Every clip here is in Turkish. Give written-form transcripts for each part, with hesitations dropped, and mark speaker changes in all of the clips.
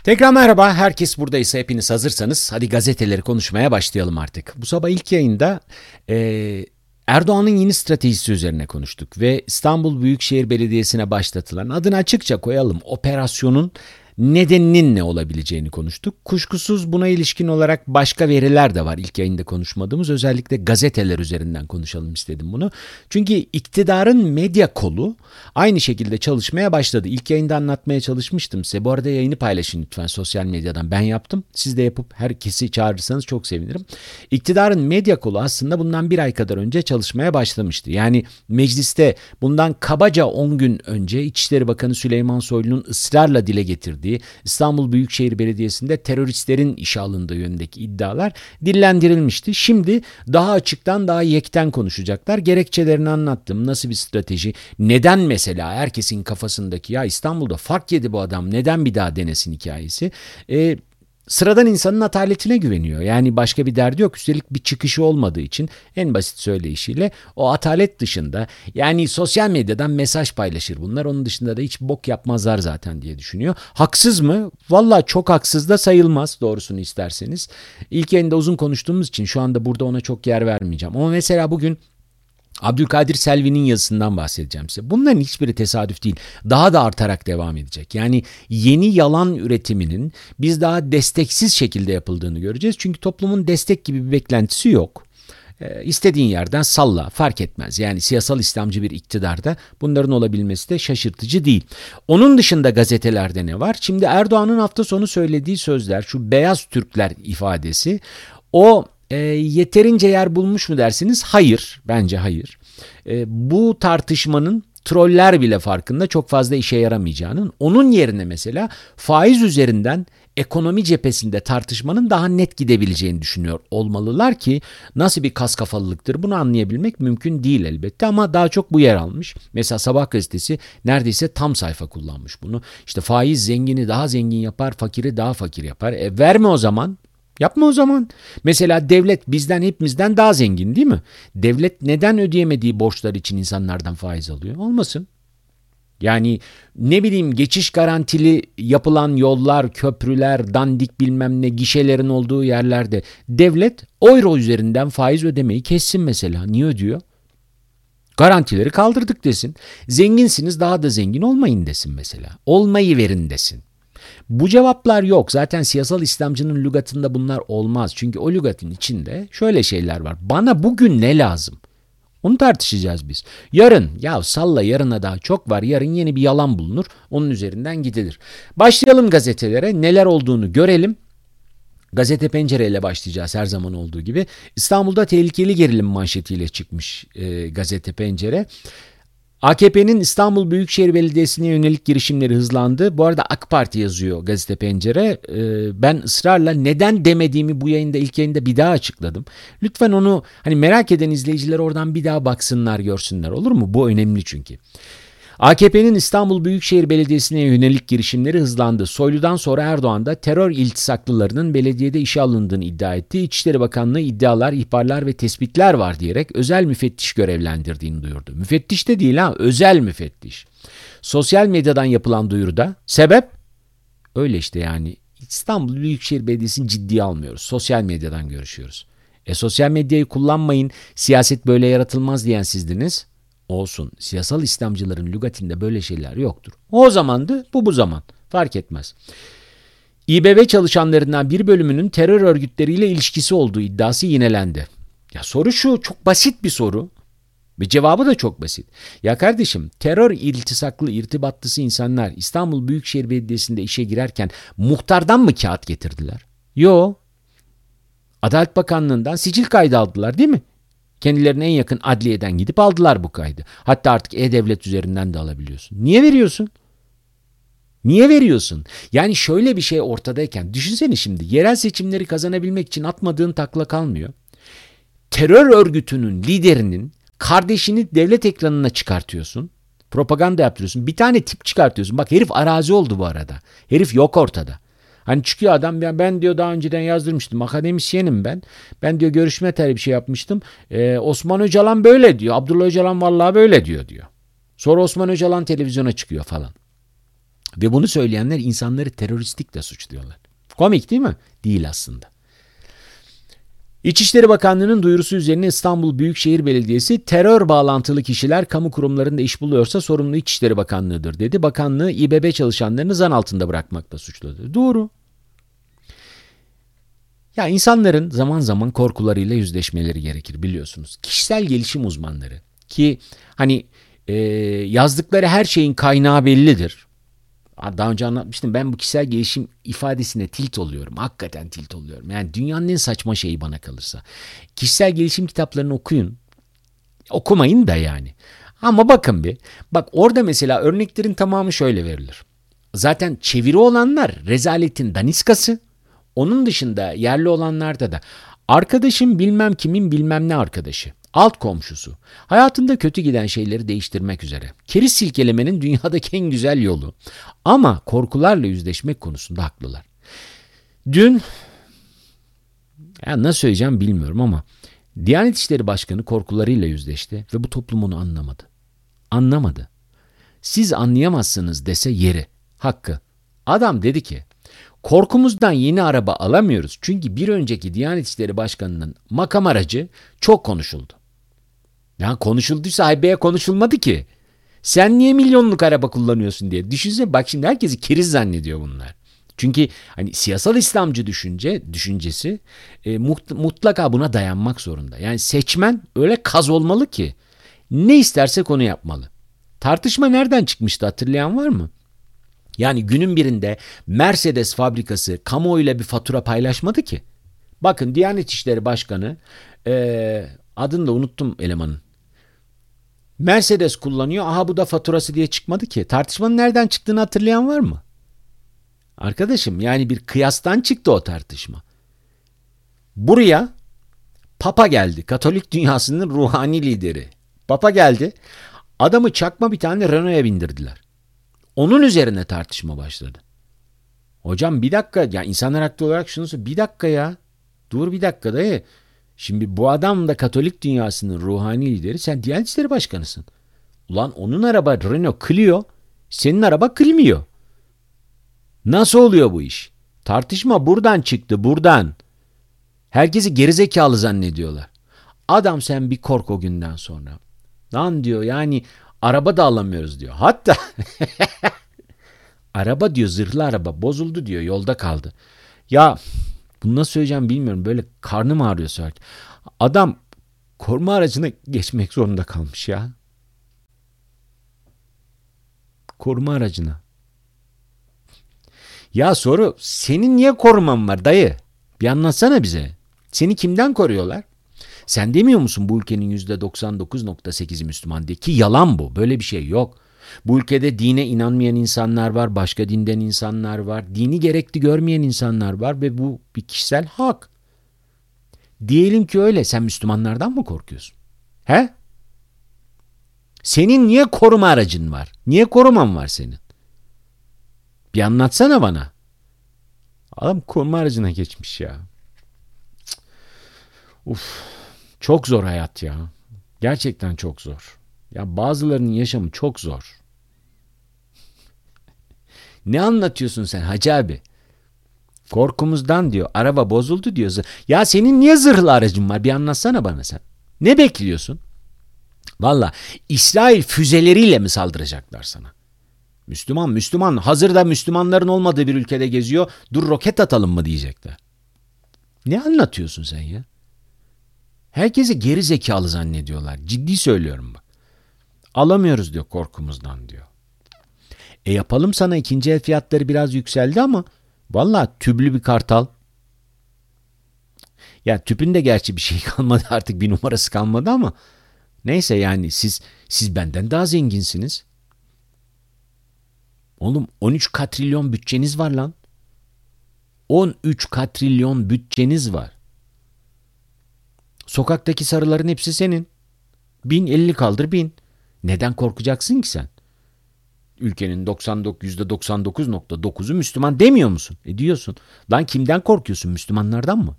Speaker 1: Tekrar merhaba, herkes buradaysa hepiniz hazırsanız hadi gazeteleri konuşmaya başlayalım artık. Bu sabah ilk yayında Erdoğan'ın yeni stratejisi üzerine konuştuk ve İstanbul Büyükşehir Belediyesi'ne başlatılan adını açıkça koyalım operasyonun nedeninin ne olabileceğini konuştuk. Kuşkusuz buna ilişkin olarak başka veriler de var ilk yayında konuşmadığımız, özellikle gazeteler üzerinden konuşalım istedim bunu. Çünkü iktidarın medya kolu aynı şekilde çalışmaya başladı. İlk yayında anlatmaya çalışmıştım size. Bu arada yayını paylaşın lütfen sosyal medyadan. Ben yaptım. Siz de yapıp herkesi çağırırsanız çok sevinirim. İktidarın medya kolu aslında bundan bir ay kadar önce çalışmaya başlamıştı. Yani mecliste bundan kabaca 10 gün önce İçişleri Bakanı Süleyman Soylu'nun ısrarla dile getirdiği İstanbul Büyükşehir Belediyesi'nde teröristlerin işe alındığı yönündeki iddialar dillendirilmişti. Şimdi daha açıktan daha yekten konuşacaklar. Gerekçelerini anlattım. Nasıl bir strateji? Neden mesela herkesin kafasındaki ya İstanbul'da fark yedi bu adam neden bir daha denesin hikayesi? Sıradan insanın ataletine güveniyor. Yani başka bir derdi yok. Üstelik bir çıkışı olmadığı için en basit söyleyişiyle o atalet dışında, yani sosyal medyadan mesaj paylaşır bunlar. Onun dışında da hiç bok yapmazlar zaten diye düşünüyor. Haksız mı? Vallahi çok haksız da sayılmaz doğrusunu isterseniz. İlk yayında uzun konuştuğumuz için şu anda burada ona çok yer vermeyeceğim. Ama mesela bugün Abdülkadir Selvi'nin yazısından bahsedeceğim size. Bunların hiçbiri tesadüf değil. Daha da artarak devam edecek. Yani yeni yalan üretiminin biz daha desteksiz şekilde yapıldığını göreceğiz. Çünkü toplumun destek gibi bir beklentisi yok. İstediğin yerden salla, fark etmez. Yani siyasal İslamcı bir iktidarda bunların olabilmesi de şaşırtıcı değil. Onun dışında gazetelerde ne var? Şimdi Erdoğan'ın hafta sonu söylediği sözler, şu beyaz Türkler ifadesi, o yeterince yer bulmuş mu dersiniz? Hayır, bence hayır. Bu tartışmanın troller bile farkında çok fazla işe yaramayacağının, onun yerine mesela faiz üzerinden ekonomi cephesinde tartışmanın daha net gidebileceğini düşünüyor olmalılar ki nasıl bir kas kafalılıktır bunu anlayabilmek mümkün değil elbette, ama daha çok bu yer almış. Mesela Sabah gazetesi neredeyse tam sayfa kullanmış bunu. İşte faiz zengini daha zengin yapar, fakiri daha fakir yapar. Verme o zaman. Yapma o zaman. Mesela devlet bizden hepimizden daha zengin değil mi? Devlet neden ödeyemediği borçlar için insanlardan faiz alıyor? Olmasın. Yani ne bileyim, geçiş garantili yapılan yollar, köprüler, dandik bilmem ne gişelerin olduğu yerlerde devlet euro üzerinden faiz ödemeyi kessin mesela. Niye ödüyor? Garantileri kaldırdık desin. Zenginsiniz, daha da zengin olmayın desin mesela. Olmayı verin desin. Bu cevaplar yok. Zaten siyasal İslamcının lügatında bunlar olmaz. Çünkü o lügatın içinde şöyle şeyler var. Bana bugün ne lazım? Onu tartışacağız biz. Yarın, ya salla, yarına daha çok var. Yarın yeni bir yalan bulunur. Onun üzerinden gidilir. Başlayalım gazetelere. Neler olduğunu görelim. Gazete Pencere ile başlayacağız her zaman olduğu gibi. İstanbul'da tehlikeli gerilim manşetiyle çıkmış Gazete Pencere. AKP'nin İstanbul Büyükşehir Belediyesi'ne yönelik girişimleri hızlandı. Bu arada AK Parti yazıyor Gazete Pencere. Ben ısrarla neden demediğimi bu yayında, ilk yayında bir daha açıkladım. Lütfen onu merak eden izleyiciler oradan bir daha baksınlar, görsünler, olur mu? Bu önemli çünkü. AKP'nin İstanbul Büyükşehir Belediyesi'ne yönelik girişimleri hızlandı. Soylu'dan sonra Erdoğan da terör iltisaklılarının belediyede işe alındığını iddia etti. İçişleri Bakanlığı iddialar, ihbarlar ve tespitler var diyerek özel müfettiş görevlendirdiğini duyurdu. Müfettiş de değil özel müfettiş. Sosyal medyadan yapılan duyuruda sebep öyle işte, yani İstanbul Büyükşehir Belediyesi'ni ciddiye almıyoruz. Sosyal medyadan görüşüyoruz. Sosyal medyayı kullanmayın, siyaset böyle yaratılmaz diyen sizdiniz. Olsun. Siyasal İslamcıların lügatinde böyle şeyler yoktur. O zamandı, bu zaman. Fark etmez. İBB çalışanlarından bir bölümünün terör örgütleriyle ilişkisi olduğu iddiası yinelendi. Ya soru şu, çok basit bir soru. Ve cevabı da çok basit. Ya kardeşim, terör iltisaklı, irtibatlısı insanlar İstanbul Büyükşehir Belediyesi'nde işe girerken muhtardan mı kağıt getirdiler? Yo. Adalet Bakanlığı'ndan sicil kaydı aldılar değil mi? Kendilerine en yakın adliyeden gidip aldılar bu kaydı. Hatta artık E-Devlet üzerinden de alabiliyorsun. Niye veriyorsun? Niye veriyorsun? Yani şöyle bir şey ortadayken düşünsene, şimdi yerel seçimleri kazanabilmek için atmadığın takla kalmıyor. Terör örgütünün liderinin kardeşini devlet ekranına çıkartıyorsun. Propaganda yaptırıyorsun. Bir tane tip çıkartıyorsun. Bak, herif arazi oldu bu arada. Herif yok ortada. Çıkıyor adam, ben diyor daha önceden yazdırmıştım, akademisyenim ben. Ben diyor görüşme tarihi bir şey yapmıştım. Osman Öcalan böyle diyor. Abdullah Öcalan vallahi böyle diyor. Sonra Osman Öcalan televizyona çıkıyor falan. Ve bunu söyleyenler insanları teröristlikle suçluyorlar. Komik değil mi? Değil aslında. İçişleri Bakanlığı'nın duyurusu üzerine İstanbul Büyükşehir Belediyesi terör bağlantılı kişiler kamu kurumlarında iş buluyorsa sorumlu İçişleri Bakanlığı'dır dedi. Bakanlığı İBB çalışanlarını zan altında bırakmakla suçladı. Doğru. Ya insanların zaman zaman korkularıyla yüzleşmeleri gerekir biliyorsunuz. Kişisel gelişim uzmanları ki hani yazdıkları her şeyin kaynağı bellidir. Daha önce anlatmıştım, ben bu kişisel gelişim ifadesine tilt oluyorum. Hakikaten tilt oluyorum. Yani dünyanın en saçma şeyi bana kalırsa. Kişisel gelişim kitaplarını okuyun. Okumayın da yani. Ama bakın bir. Bak orada mesela örneklerin tamamı şöyle verilir. Zaten çeviri olanlar rezaletin daniskası. Onun dışında yerli olanlarda da arkadaşım bilmem kimin bilmem ne arkadaşı. Alt komşusu. Hayatında kötü giden şeyleri değiştirmek üzere. Keriz silkelemenin dünyadaki en güzel yolu. Ama korkularla yüzleşmek konusunda haklılar. Dün, nasıl söyleyeceğim bilmiyorum ama Diyanet İşleri Başkanı korkularıyla yüzleşti ve bu toplum onu anlamadı. Anlamadı. Siz anlayamazsınız dese yeri, hakkı. Adam dedi ki, korkumuzdan yeni araba alamıyoruz çünkü bir önceki Diyanet İşleri Başkanı'nın makam aracı çok konuşuldu. Ya konuşulduysa haybeye konuşulmadı ki. Sen niye milyonluk araba kullanıyorsun diye. Düşünsene bak, şimdi herkesi keriz zannediyor bunlar. Çünkü hani siyasal İslamcı düşüncesi mutlaka buna dayanmak zorunda. Yani seçmen öyle kaz olmalı ki ne istersek onu yapmalı. Tartışma nereden çıkmıştı, hatırlayan var mı? Yani günün birinde Mercedes fabrikası kamuoyuyla bir fatura paylaşmadı ki. Bakın Diyanet İşleri Başkanı, adını da unuttum elemanın. Mercedes kullanıyor. Aha bu da faturası diye çıkmadı ki. Tartışmanın nereden çıktığını hatırlayan var mı? Arkadaşım yani bir kıyastan çıktı o tartışma. Buraya Papa geldi. Katolik dünyasının ruhani lideri. Papa geldi. Adamı çakma bir tane Renault'a bindirdiler. Onun üzerine tartışma başladı. Hocam bir dakika ya, insanlar haklı olarak şunu söylüyor. Bir dakika ya. Dur bir dakika dayı. Şimdi bu adam da Katolik dünyasının ruhani lideri. Sen Diyanet İşleri Başkanısın. Ulan onun araba Renault Clio. Senin araba Clio. Nasıl oluyor bu iş? Tartışma buradan çıktı, buradan. Herkesi gerizekalı zannediyorlar. Adam sen bir kork o günden sonra. Lan diyor yani araba da alamıyoruz diyor. Hatta araba diyor, zırhlı araba bozuldu diyor, yolda kaldı. Ya bunu nasıl söyleyeceğim bilmiyorum, böyle karnım ağrıyor sürekli. Adam koruma aracına geçmek zorunda kalmış ya. Koruma aracına. Ya soru, senin niye koruman var dayı? Bir anlatsana bize. Seni kimden koruyorlar? Sen demiyor musun bu ülkenin %99,8'i Müslüman diye? Ki yalan bu. Böyle bir şey yok. Bu ülkede dine inanmayan insanlar var, başka dinden insanlar var, dini gerekli görmeyen insanlar var ve bu bir kişisel hak. Diyelim ki öyle, sen Müslümanlardan mı korkuyorsun? He? Senin niye koruma aracın var? Niye koruman var senin? Bir anlatsana bana. Adam koruma aracına geçmiş ya. Uf, çok zor hayat ya. Gerçekten çok zor. Ya bazılarının yaşamı çok zor. Ne anlatıyorsun sen hacı abi? Korkumuzdan diyor, araba bozuldu diyor. Ya senin niye zırhlı aracın var? Bir anlatsana bana sen. Ne bekliyorsun? Valla İsrail füzeleriyle mi saldıracaklar sana? Müslüman. Hazırda Müslümanların olmadığı bir ülkede geziyor. Dur roket atalım mı diyecekler. Ne anlatıyorsun sen ya? Herkesi geri zekalı zannediyorlar. Ciddi söylüyorum bak. Alamıyoruz diyor korkumuzdan diyor. Yapalım sana, ikinci el fiyatları biraz yükseldi ama valla tüplü bir Kartal. Ya tüpün de gerçi bir şey kalmadı artık, bir numarası kalmadı ama neyse yani siz benden daha zenginsiniz. Oğlum 13 katrilyon bütçeniz var lan. 13 katrilyon bütçeniz var. Sokaktaki sarıların hepsi senin. Bin, elini kaldır bin. Neden korkacaksın ki sen? Ülkenin %99,9'u Müslüman demiyor musun? Diyorsun. Lan kimden korkuyorsun? Müslümanlardan mı?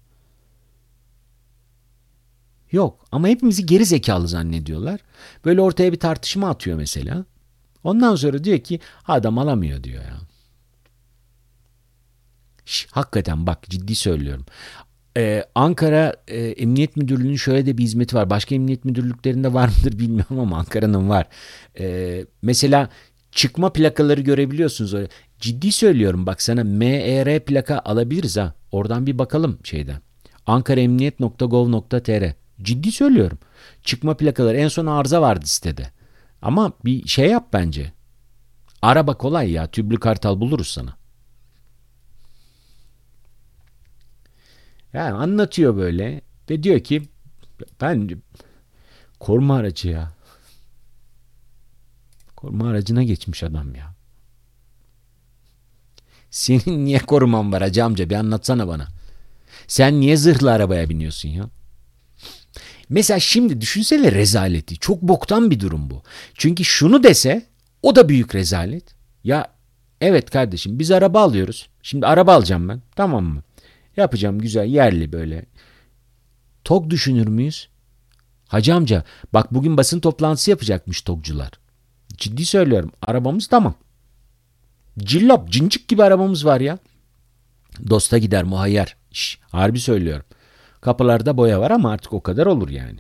Speaker 1: Yok ama hepimizi geri zekalı zannediyorlar. Böyle ortaya bir tartışma atıyor mesela. Ondan sonra diyor ki adam alamıyor diyor ya. Hakikaten bak ciddi söylüyorum. Ankara Emniyet Müdürlüğü'nün şöyle de bir hizmeti var. Başka emniyet müdürlüklerinde var mıdır bilmiyorum ama Ankara'nın var. Mesela çıkma plakaları görebiliyorsunuz oraya. Ciddi söylüyorum bak sana MER plaka alabiliriz ha. Oradan bir bakalım şeyden. ankaraemniyet.gov.tr. Ciddi söylüyorum. Çıkma plakaları en son arıza vardı sitede. Ama bir şey yap bence. Araba kolay ya. Tüplü kartal buluruz sana. Yani anlatıyor böyle ve diyor ki ben koruma aracı ya. Koruma aracına geçmiş adam ya. Senin niye koruman var hacı amca bir anlatsana bana. Sen niye zırhlı arabaya biniyorsun ya? Mesela şimdi düşünsene rezaleti. Çok boktan bir durum bu. Çünkü şunu dese o da büyük rezalet. Ya evet kardeşim biz araba alıyoruz. Şimdi araba alacağım ben tamam mı? Yapacağım güzel yerli böyle. TOG düşünür müyüz? Hacı amca bak bugün basın toplantısı yapacakmış TOG'cular. Ciddi söylüyorum arabamız tamam. Cillop cincik gibi arabamız var ya. Dosta gider muhayyer. Harbi söylüyorum. Kapılarda boya var ama artık o kadar olur yani.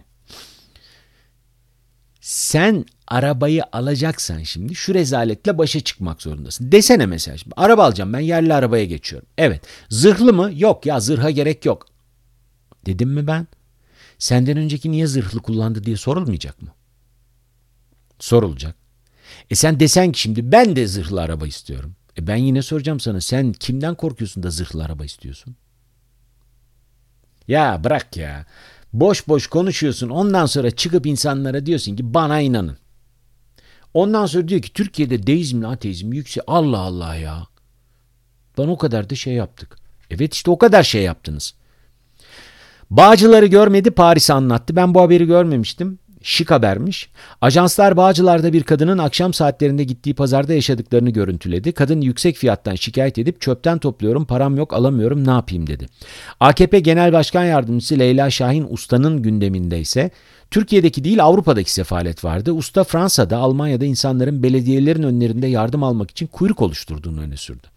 Speaker 1: Sen arabayı alacaksan şimdi şu rezaletle başa çıkmak zorundasın. Desene mesela şimdi araba alacağım ben yerli arabaya geçiyorum. Evet zırhlı mı? Yok ya zırha gerek yok. Dedim mi ben? Senden önceki niye zırhlı kullandı diye sorulmayacak mı? Sorulacak. Sen desen ki şimdi ben de zırhlı araba istiyorum. Ben yine soracağım sana sen kimden korkuyorsun da zırhlı araba istiyorsun? Ya bırak ya. Boş boş konuşuyorsun ondan sonra çıkıp insanlara diyorsun ki bana inanın. Ondan sonra diyor ki Türkiye'de deizmle ateizm yüksek. Allah Allah ya. Ben o kadar da şey yaptık. Evet işte o kadar şey yaptınız. Bağcılar'ı görmedi Paris'i anlattı. Ben bu haberi görmemiştim. Şık habermiş. Ajanslar Bağcılar'da bir kadının akşam saatlerinde gittiği pazarda yaşadıklarını görüntüledi. Kadın yüksek fiyattan şikayet edip çöpten topluyorum param yok alamıyorum ne yapayım dedi. AKP Genel Başkan Yardımcısı Leyla Şahin Usta'nın gündeminde ise Türkiye'deki değil Avrupa'daki sefalet vardı. Usta Fransa'da Almanya'da insanların belediyelerin önlerinde yardım almak için kuyruk oluşturduğunu öne sürdü.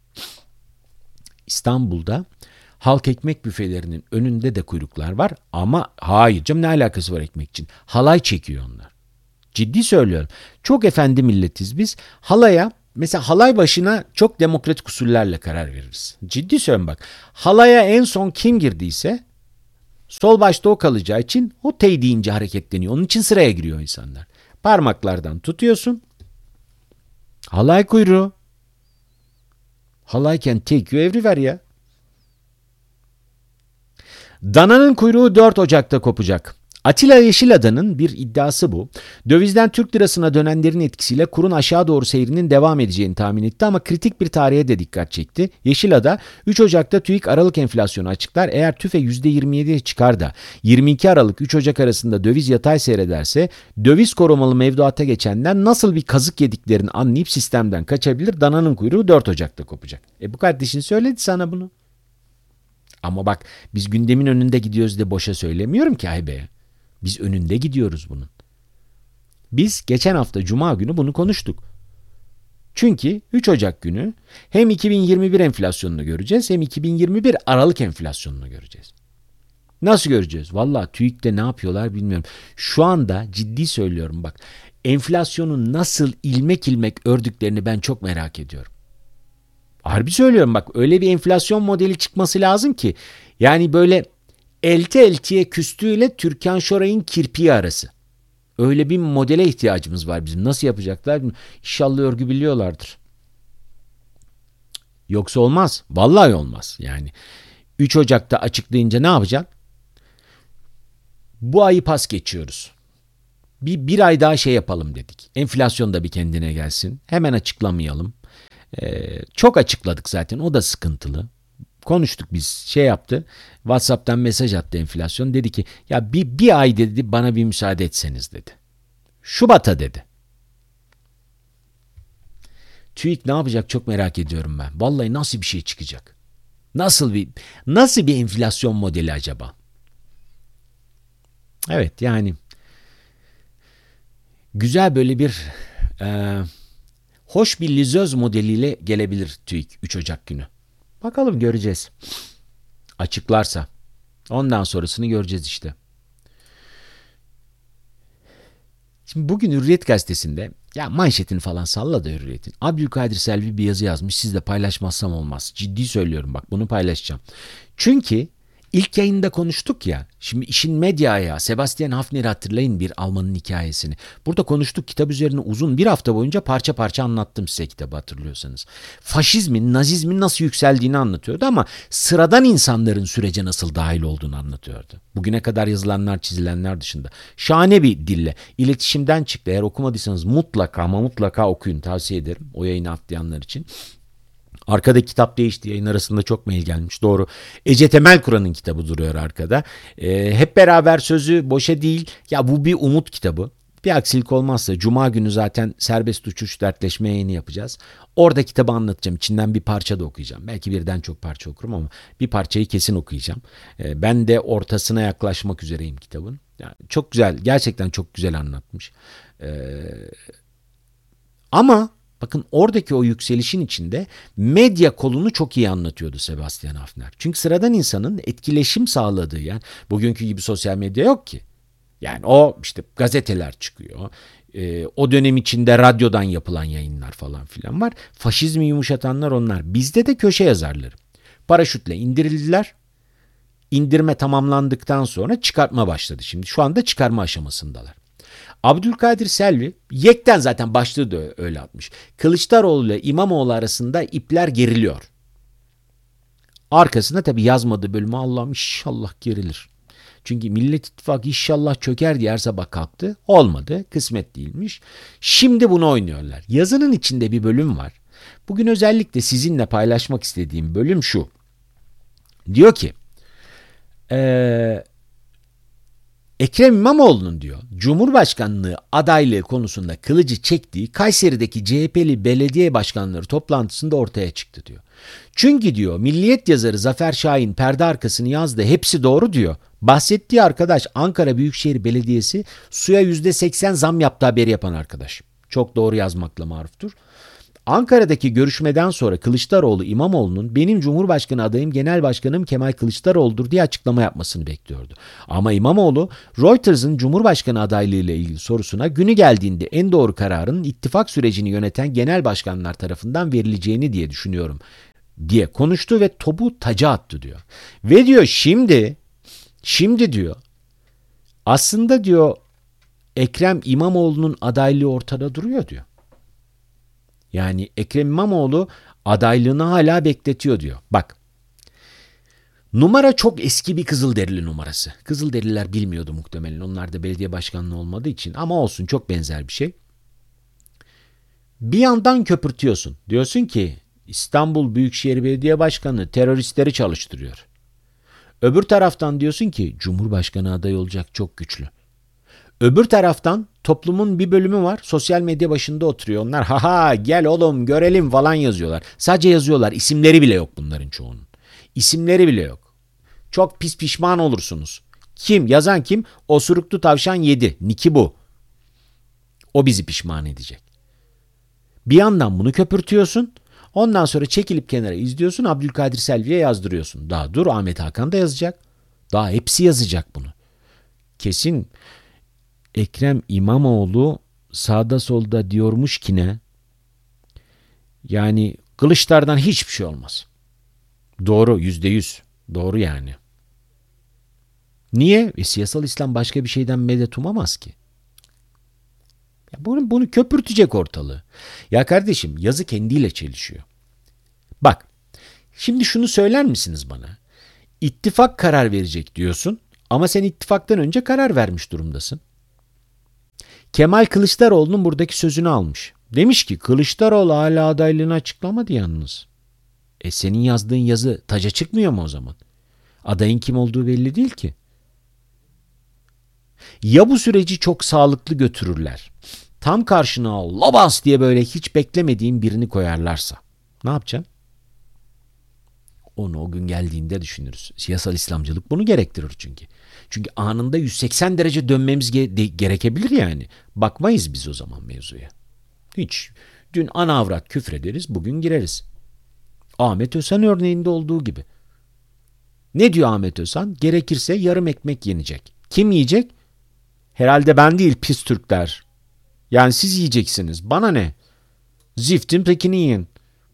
Speaker 1: İstanbul'da halk ekmek büfelerinin önünde de kuyruklar var ama hayır canım ne alakası var ekmek için? Halay çekiyor onlar. Ciddi söylüyorum. Çok efendi milletiz biz. Halaya mesela halay başına çok demokratik usullerle karar veririz. Ciddi söylüyorum bak. Halaya en son kim girdiyse sol başta o kalacağı için o tey deyince hareketleniyor. Onun için sıraya giriyor insanlar. Parmaklardan tutuyorsun. Halay kuyruğu. Halayken take you everywhere ya. Dananın kuyruğu 4 Ocak'ta kopacak. Atilla Yeşilada'nın bir iddiası bu. Dövizden Türk lirasına dönenlerin etkisiyle kurun aşağı doğru seyrinin devam edeceğini tahmin etti ama kritik bir tarihe de dikkat çekti. Yeşilada 3 Ocak'ta TÜİK Aralık enflasyonu açıklar. Eğer TÜFE %27'ye çıkar da 22 Aralık 3 Ocak arasında döviz yatay seyrederse döviz korumalı mevduata geçenler nasıl bir kazık yediklerini anlayıp sistemden kaçabilir. Dananın kuyruğu 4 Ocak'ta kopacak. Bu kardeşin söyledi sana bunu. Ama bak biz gündemin önünde gidiyoruz de boşa söylemiyorum ki Aybe'ye. Biz önünde gidiyoruz bunun. Biz geçen hafta Cuma günü bunu konuştuk. Çünkü 3 Ocak günü hem 2021 enflasyonunu göreceğiz hem 2021 Aralık enflasyonunu göreceğiz. Nasıl göreceğiz? Vallahi TÜİK'te ne yapıyorlar bilmiyorum. Şu anda ciddi söylüyorum bak. Enflasyonun nasıl ilmek ilmek ördüklerini ben çok merak ediyorum. Harbi söylüyorum bak öyle bir enflasyon modeli çıkması lazım ki yani böyle elti eltiye küstüğüyle Türkan Şoray'ın kirpiği arası. Öyle bir modele ihtiyacımız var bizim. Nasıl yapacaklar? İnşallah örgü biliyorlardır. Yoksa olmaz. Vallahi olmaz. Yani 3 Ocak'ta açıklayınca ne yapacaksın? Bu ayı pas geçiyoruz. Bir ay daha şey yapalım dedik. Enflasyon da bir kendine gelsin. Hemen açıklamayalım. Çok açıkladık zaten. O da sıkıntılı. Konuştuk biz şey yaptı. WhatsApp'tan mesaj attı enflasyon. Dedi ki ya bir ay dedi bana bir müsaade etseniz dedi. Şubat'a dedi. TÜİK ne yapacak çok merak ediyorum ben. Vallahi nasıl bir şey çıkacak? Nasıl bir enflasyon modeli acaba? Evet yani güzel böyle bir hoş bir lizöz modeliyle gelebilir TÜİK 3 Ocak günü. Bakalım, göreceğiz. Açıklarsa. Ondan sonrasını göreceğiz işte. Şimdi bugün Hürriyet gazetesinde, ya manşetini falan salla da Hürriyet'in, Abdülkadir Selvi bir yazı yazmış. Sizle paylaşmazsam olmaz. Ciddi söylüyorum, bak bunu paylaşacağım. Çünkü ilk yayında konuştuk ya. Şimdi işin medya ayağı. Sebastian Haffner'i hatırlayın, bir Almanın hikayesini. Burada konuştuk, kitap üzerine uzun bir hafta boyunca parça parça anlattım size kitabı, hatırlıyorsanız. Faşizmin, nazizmin nasıl yükseldiğini anlatıyordu ama sıradan insanların sürece nasıl dahil olduğunu anlatıyordu. Bugüne kadar yazılanlar, çizilenler dışında. Şahane bir dille. İletişimden çıktı. Eğer okumadıysanız mutlaka ama mutlaka okuyun, tavsiye ederim. O yayını atlayanlar için. Arkada kitap değişti. Yayın arasında çok mail gelmiş. Doğru. Ece Temel Kur'an'ın kitabı duruyor arkada. Hep beraber sözü boşa değil. Ya bu bir umut kitabı. Bir aksilik olmazsa Cuma günü zaten serbest uçuş dertleşme yayını yapacağız. Orada kitabı anlatacağım. İçinden bir parça da okuyacağım. Belki birden çok parça okurum ama bir parçayı kesin okuyacağım. Ben de ortasına yaklaşmak üzereyim kitabın. Yani çok güzel. Gerçekten çok güzel anlatmış. Ama bakın, oradaki o yükselişin içinde medya kolunu çok iyi anlatıyordu Sebastian Haffner. Çünkü sıradan insanın etkileşim sağladığı, yani bugünkü gibi sosyal medya yok ki. Yani o işte gazeteler çıkıyor. O dönem içinde radyodan yapılan yayınlar falan filan var. Faşizmi yumuşatanlar onlar. Bizde de köşe yazarları. Paraşütle indirildiler. İndirme tamamlandıktan sonra çıkartma başladı. Şimdi şu anda çıkarma aşamasındalar. Abdülkadir Selvi, yekten zaten başlığı da öyle atmış. Kılıçdaroğlu ile İmamoğlu arasında ipler geriliyor. Arkasında tabii yazmadığı bölümü, Allah'ım inşallah gerilir. Çünkü Millet İttifakı inşallah çöker diye her sabah kalktı. Olmadı, kısmet değilmiş. Şimdi bunu oynuyorlar. Yazının içinde bir bölüm var. Bugün özellikle sizinle paylaşmak istediğim bölüm şu. Diyor ki, Ekrem İmamoğlu'nun diyor Cumhurbaşkanlığı adaylığı konusunda kılıcı çektiği Kayseri'deki CHP'li belediye başkanları toplantısında ortaya çıktı diyor. Çünkü diyor Milliyet yazarı Zafer Şahin perde arkasını yazdı, hepsi doğru diyor. Bahsettiği arkadaş Ankara Büyükşehir Belediyesi suya %80 zam yaptığı haberi yapan arkadaş. Çok doğru yazmakla maruftur. Ankara'daki görüşmeden sonra Kılıçdaroğlu İmamoğlu'nun benim Cumhurbaşkanı adayım Genel Başkanım Kemal Kılıçdaroğlu'dur diye açıklama yapmasını bekliyordu. Ama İmamoğlu Reuters'ın Cumhurbaşkanı adaylığı ile ilgili sorusuna günü geldiğinde en doğru kararın ittifak sürecini yöneten genel başkanlar tarafından verileceğini diye düşünüyorum diye konuştu ve topu taca attı diyor. Ve diyor şimdi diyor aslında diyor Ekrem İmamoğlu'nun adaylığı ortada duruyor diyor. Yani Ekrem İmamoğlu adaylığını hala bekletiyor diyor. Bak, numara çok eski bir Kızılderili numarası. Kızılderililer bilmiyordu muhtemelen. Onlar da belediye başkanlığı olmadığı için, ama olsun, çok benzer bir şey. Bir yandan köpürtüyorsun. Diyorsun ki İstanbul Büyükşehir Belediye Başkanı teröristleri çalıştırıyor. Öbür taraftan diyorsun ki Cumhurbaşkanı adayı olacak, çok güçlü. Öbür taraftan toplumun bir bölümü var. Sosyal medya başında oturuyor. Onlar haha gel oğlum görelim falan yazıyorlar. Sadece yazıyorlar. İsimleri bile yok bunların çoğunun. İsimleri bile yok. Çok pis pişman olursunuz. Kim? Yazan kim? Osuruklu tavşan yedi. Niki bu. O bizi pişman edecek. Bir yandan bunu köpürtüyorsun. Ondan sonra çekilip kenara izliyorsun. Abdülkadir Selvi'ye yazdırıyorsun. Daha dur, Ahmet Hakan da yazacak. Daha hepsi yazacak bunu. Kesin Ekrem İmamoğlu sağda solda diyormuş ki ne? Yani Kılıçdaroğlu'dan hiçbir şey olmaz. Doğru, %100. Doğru yani. Niye? Siyasal İslam başka bir şeyden medet umamaz ki. Ya bunu köpürtecek ortalığı. Ya kardeşim, yazı kendiyle çelişiyor. Bak, şimdi şunu söyler misiniz bana? İttifak karar verecek diyorsun ama sen ittifaktan önce karar vermiş durumdasın. Kemal Kılıçdaroğlu'nun buradaki sözünü almış. Demiş ki Kılıçdaroğlu hala adaylığını açıklamadı yalnız. Senin yazdığın yazı taca çıkmıyor mu o zaman? Adayın kim olduğu belli değil ki. Ya bu süreci çok sağlıklı götürürler. Tam karşına labas diye böyle hiç beklemediğin birini koyarlarsa. Ne yapacaksın? Onu o gün geldiğinde düşünürüz. Siyasal İslamcılık bunu gerektirir çünkü. Çünkü anında 180 derece dönmemiz gerekebilir yani. Bakmayız biz o zaman mevzuya. Hiç. Dün ana avrat küfrederiz, bugün gireriz. Ahmet Özhan örneğinde olduğu gibi. Ne diyor Ahmet Özhan? Gerekirse yarım ekmek yenecek. Kim yiyecek? Herhalde ben değil, pis Türkler. Yani siz yiyeceksiniz. Bana ne? Ziftin tekini yiyin.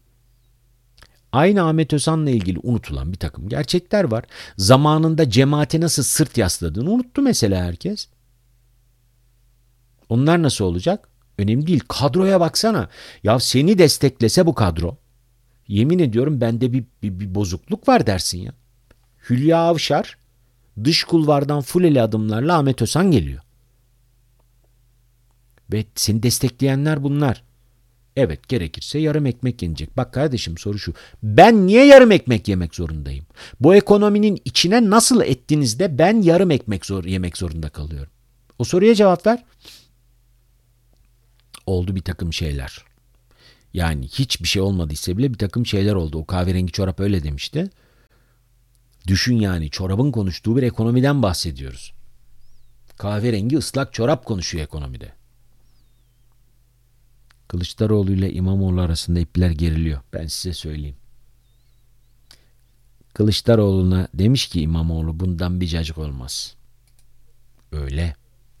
Speaker 1: Aynı Ahmet Özhan'la ilgili unutulan bir takım gerçekler var. Zamanında cemaate nasıl sırt yasladığını unuttu mesela herkes. Onlar nasıl olacak? Önemli değil. Kadroya baksana. Ya seni desteklese bu kadro, yemin ediyorum bende bir bozukluk var dersin ya. Hülya Avşar dış kulvardan fuleli adımlarla Ahmet Özhan geliyor. Ve seni destekleyenler bunlar. Evet, gerekirse yarım ekmek yenecek. Bak kardeşim, soru şu. Ben niye yarım ekmek yemek zorundayım? Bu ekonominin içine nasıl ettiniz de ben yarım ekmek yemek zorunda kalıyorum? O soruya cevap ver. Oldu bir takım şeyler. Yani hiçbir şey olmadıysa bile bir takım şeyler oldu. O kahverengi çorap öyle demişti. Düşün yani, çorabın konuştuğu bir ekonomiden bahsediyoruz. Kahverengi ıslak çorap konuşuyor ekonomide. Kılıçdaroğlu ile İmamoğlu arasında ipler geriliyor. Ben size söyleyeyim. Kılıçdaroğlu'na demiş ki İmamoğlu, bundan bir cacık olmaz. Öyle.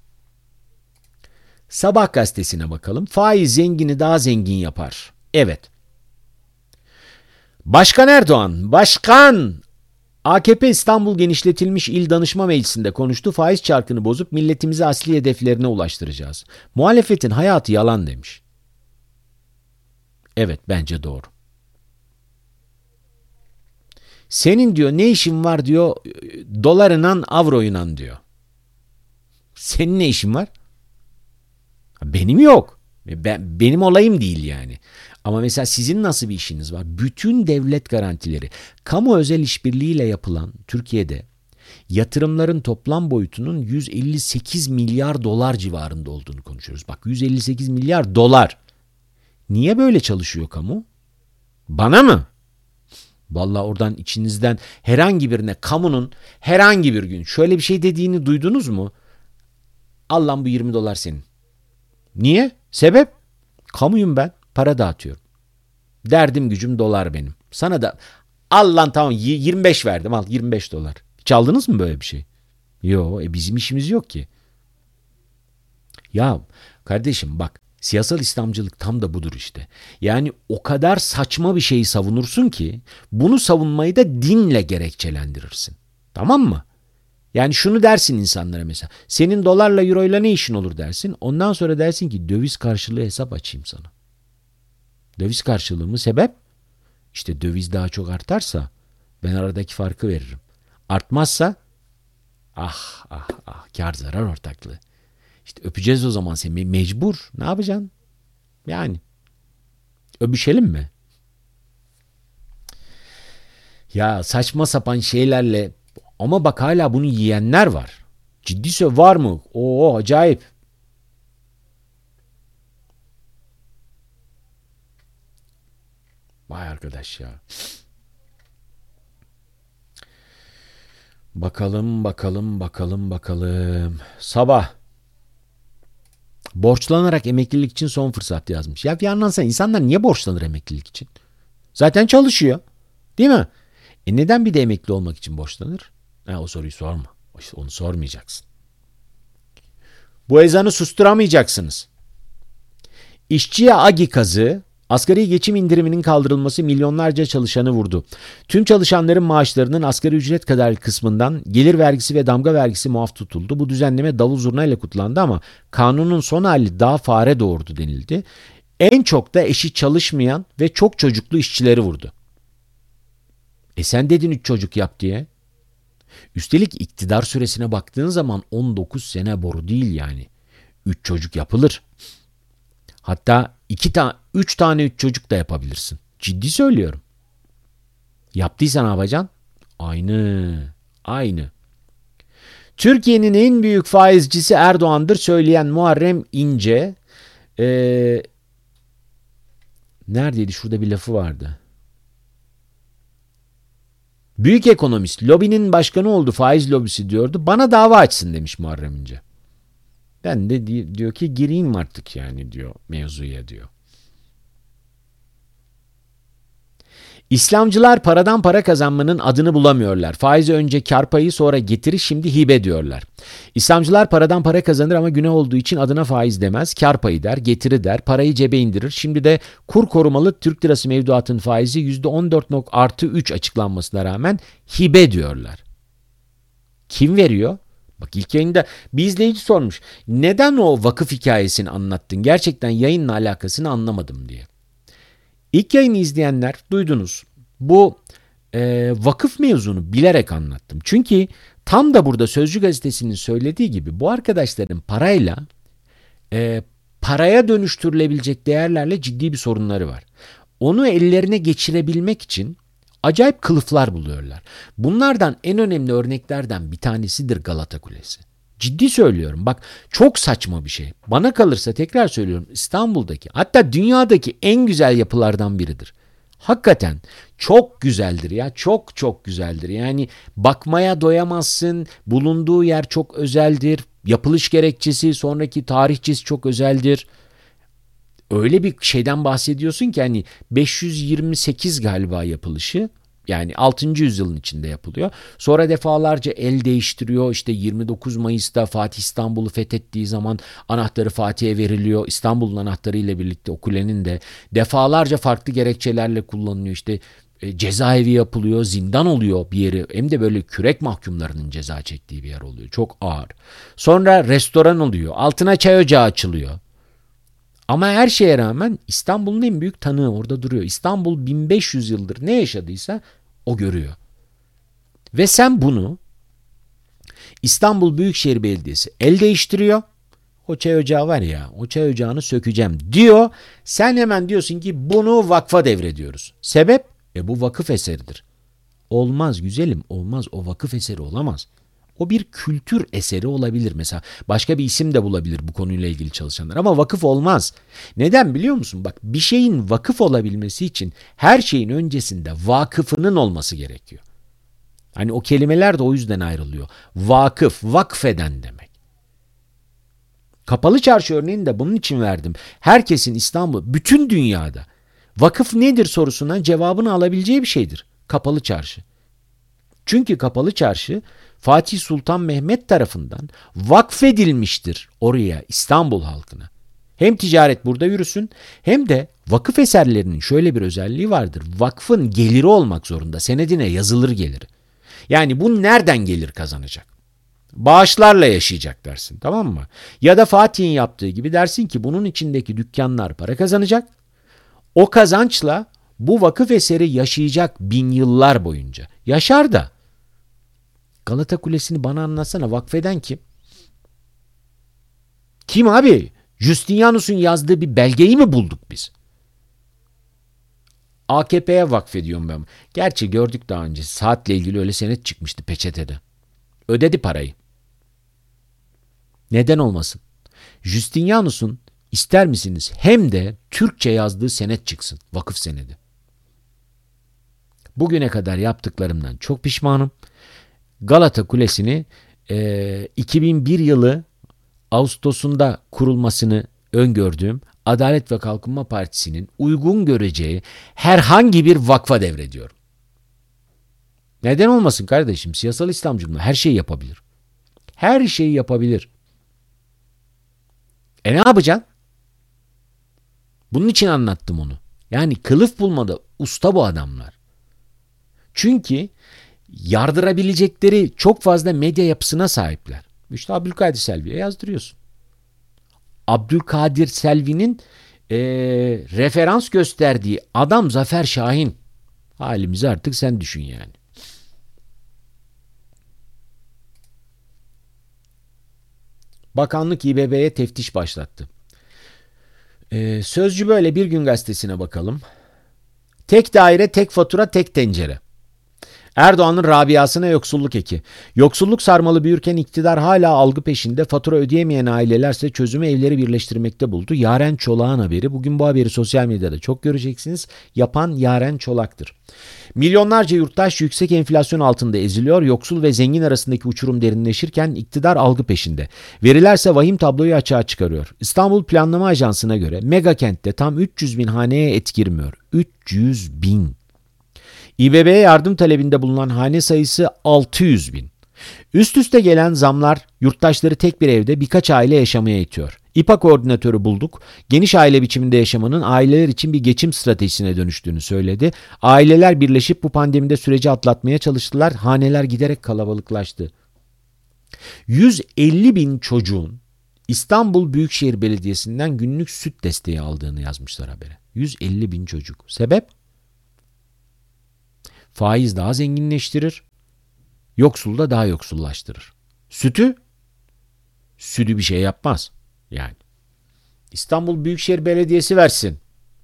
Speaker 1: Sabah gazetesine bakalım. Faiz zengini daha zengin yapar. Evet. Başkan Erdoğan, AKP İstanbul Genişletilmiş İl Danışma Meclisi'nde konuştu. Faiz çarkını bozup milletimizi asli hedeflerine ulaştıracağız. Muhalefetin hayatı yalan demiş. Evet, bence doğru. Senin diyor ne işin var diyor dolarla avroyla diyor. Senin ne işin var? Benim yok. Benim olayım değil yani. Ama mesela sizin nasıl bir işiniz var? Bütün devlet garantileri, kamu özel işbirliğiyle yapılan Türkiye'de yatırımların toplam boyutunun 158 milyar dolar civarında olduğunu konuşuyoruz. Bak, 158 milyar dolar. Niye böyle çalışıyor kamu? Bana mı? Vallahi oradan içinizden herhangi birine, kamunun herhangi bir gün şöyle bir şey dediğini duydunuz mu? Al lan bu 20 dolar senin. Niye? Sebep? Kamuyum ben. Para dağıtıyorum. Derdim gücüm dolar benim. Sana da al lan, tamam 25 verdim, al 25 dolar. Hiç aldınız mı böyle bir şey? Yok, bizim işimiz yok ki. Ya kardeşim bak, siyasal İslamcılık tam da budur işte. Yani o kadar saçma bir şeyi savunursun ki bunu savunmayı da dinle gerekçelendirirsin. Tamam mı? Yani şunu dersin insanlara mesela. Senin dolarla euroyla ne işin olur dersin. Ondan sonra dersin ki döviz karşılığı hesap açayım sana. Döviz karşılığı mı sebep? İşte döviz daha çok artarsa ben aradaki farkı veririm. Artmazsa kar zarar ortaklığı. İşte öpeceğiz o zaman seni, mecbur. Ne yapacaksın? Yani öpüşelim mi? Ya saçma sapan şeylerle, ama bak hala bunu yiyenler var. Ciddi var mı? Oo, acayip. Vay arkadaş ya. Bakalım. Sabah. Borçlanarak emeklilik için son fırsat yazmış. Ya bir yandan sen, insanlar niye borçlanır emeklilik için? Zaten çalışıyor. Değil mi? Neden bir de emekli olmak için borçlanır? O soruyu sorma. Onu sormayacaksın. Bu ezanı susturamayacaksınız. İşçiye agi kazığı, asgari geçim indiriminin kaldırılması milyonlarca çalışanı vurdu. Tüm çalışanların maaşlarının asgari ücret kadar kısmından gelir vergisi ve damga vergisi muaf tutuldu. Bu düzenleme davul zurna ile kutlandı ama kanunun son hali daha fare doğurdu denildi. En çok da eşi çalışmayan ve çok çocuklu işçileri vurdu. Sen dedin 3 çocuk yap diye. Üstelik iktidar süresine baktığın zaman 19 sene boru değil yani. 3 çocuk yapılır. Hatta 3 tane 3 çocuk da yapabilirsin. Ciddi söylüyorum. Yaptıysa ne yapacaksın? Aynı. Türkiye'nin en büyük faizcisi Erdoğan'dır söyleyen Muharrem İnce. Neredeydi? Şurada bir lafı vardı. Büyük ekonomist, lobinin başkanı oldu, faiz lobisi diyordu. Bana dava açsın demiş Muharrem İnce. Ben de diyor ki gireyim artık yani diyor mevzuya diyor. İslamcılar paradan para kazanmanın adını bulamıyorlar. Faizi önce kar payı sonra getiri şimdi hibe diyorlar. İslamcılar paradan para kazanır ama günah olduğu için adına faiz demez. Kar payı der, getiri der, parayı cebe indirir. Şimdi de kur korumalı Türk lirası mevduatın faizi %14.+3 açıklanmasına rağmen hibe diyorlar. Kim veriyor? Bak ilk yayında bir izleyici sormuş. Neden o vakıf hikayesini anlattın? Gerçekten yayınla alakasını anlamadım diye. İlk yayını izleyenler duydunuz. Bu vakıf mevzunu bilerek anlattım. Çünkü tam da burada Sözcü Gazetesi'nin söylediği gibi bu arkadaşların parayla paraya dönüştürülebilecek değerlerle ciddi bir sorunları var. Onu ellerine geçirebilmek için acayip kılıflar buluyorlar. Bunlardan en önemli örneklerden bir tanesidir Galata Kulesi. Ciddi söylüyorum bak çok saçma bir şey. Bana kalırsa tekrar söylüyorum İstanbul'daki hatta dünyadaki en güzel yapılardan biridir. Hakikaten çok güzeldir ya çok çok güzeldir. Yani bakmaya doyamazsın bulunduğu yer çok özeldir. Yapılış gerekçesi sonraki tarihçesi çok özeldir. Öyle bir şeyden bahsediyorsun ki hani 528 galiba yapılışı. Yani 6. yüzyılın içinde yapılıyor. Sonra defalarca el değiştiriyor. İşte 29 Mayıs'ta Fatih İstanbul'u fethettiği zaman anahtarı Fatih'e veriliyor. İstanbul'un anahtarı ile birlikte o kulenin de defalarca farklı gerekçelerle kullanılıyor. İşte cezaevi yapılıyor, zindan oluyor bir yeri. Hem de böyle kürek mahkumlarının ceza çektiği bir yer oluyor. Çok ağır. Sonra restoran oluyor. Altına çay ocağı açılıyor. Ama her şeye rağmen İstanbul'un en büyük tanığı orada duruyor. İstanbul 1500 yıldır ne yaşadıysa o görüyor. Ve sen bunu İstanbul Büyükşehir Belediyesi el değiştiriyor. O çay ocağı var ya o çay ocağını sökeceğim diyor. Sen hemen diyorsun ki bunu vakfa devrediyoruz. Sebep? Bu vakıf eseridir. Olmaz güzelim olmaz o vakıf eseri olamaz. O bir kültür eseri olabilir mesela. Başka bir isim de bulabilir bu konuyla ilgili çalışanlar ama vakıf olmaz. Neden biliyor musun? Bak bir şeyin vakıf olabilmesi için her şeyin öncesinde vakıfının olması gerekiyor. Hani o kelimeler de o yüzden ayrılıyor. Vakıf, vakfeden demek. Kapalı Çarşı örneğini de bunun için verdim. Herkesin İstanbul, bütün dünyada vakıf nedir sorusuna cevabını alabileceği bir şeydir. Kapalı Çarşı. Çünkü Kapalı Çarşı Fatih Sultan Mehmet tarafından vakfedilmiştir oraya İstanbul halkına. Hem ticaret burada yürüsün hem de vakıf eserlerinin şöyle bir özelliği vardır. Vakfın geliri olmak zorunda. Senedine yazılır geliri. Yani bu nereden gelir kazanacak? Bağışlarla yaşayacak dersin tamam mı? Ya da Fatih'in yaptığı gibi dersin ki bunun içindeki dükkanlar para kazanacak. O kazançla bu vakıf eseri yaşayacak 1000 yıllar boyunca. Yaşar da. Galata Kulesi'ni bana anlatsana vakfeden kim? Kim abi? Justinianus'un yazdığı bir belgeyi mi bulduk biz? AKP'ye vakfediyorum ben. Gerçi gördük daha önce. Saatle ilgili öyle senet çıkmıştı peçetede. Ödedi parayı. Neden olmasın? Justinianus'un ister misiniz hem de Türkçe yazdığı senet çıksın. Vakıf senedi. Bugüne kadar yaptıklarımdan çok pişmanım. Galata Kulesi'ni 2001 yılı Ağustos'unda kurulmasını öngördüğüm Adalet ve Kalkınma Partisi'nin uygun göreceği herhangi bir vakfa devrediyorum. Neden olmasın kardeşim? Siyasal İslamcılık her şeyi yapabilir. Her şeyi yapabilir. Ne yapacaksın? Bunun için anlattım onu. Yani kılıf bulmada usta bu adamlar. Çünkü yardırabilecekleri çok fazla medya yapısına sahipler. İşte Abdülkadir Selvi'ye yazdırıyorsun. Abdülkadir Selvi'nin referans gösterdiği adam Zafer Şahin. Halimizi artık sen düşün yani. Bakanlık İBB'ye teftiş başlattı. Sözcü böyle Bir Gün Gazetesi'ne bakalım. Tek daire, tek fatura, tek tencere. Erdoğan'ın Rabia'sına yoksulluk eki. Yoksulluk sarmalı büyürken iktidar hala algı peşinde, fatura ödeyemeyen ailelerse çözümü evleri birleştirmekte buldu. Yaren Çolak'ın haberi. Bugün bu haberi sosyal medyada çok göreceksiniz. Yapan Yaren Çolak'tır. Milyonlarca yurttaş yüksek enflasyon altında eziliyor. Yoksul ve zengin arasındaki uçurum derinleşirken iktidar algı peşinde. Verilerse vahim tabloyu açığa çıkarıyor. İstanbul Planlama Ajansı'na göre mega kentte tam 300 bin haneye et girmiyor. 300 bin. İBB'ye yardım talebinde bulunan hane sayısı 600 bin. Üst üste gelen zamlar yurttaşları tek bir evde birkaç aile yaşamaya itiyor. İPA koordinatörü bulduk. Geniş aile biçiminde yaşamanın aileler için bir geçim stratejisine dönüştüğünü söyledi. Aileler birleşip bu pandemide süreci atlatmaya çalıştılar. Haneler giderek kalabalıklaştı. 150 bin çocuğun İstanbul Büyükşehir Belediyesi'nden günlük süt desteği aldığını yazmışlar habere. 150 bin çocuk. Sebep? Faiz daha zenginleştirir, yoksul da daha yoksullaştırır. Sütü bir şey yapmaz. Yani İstanbul Büyükşehir Belediyesi versin.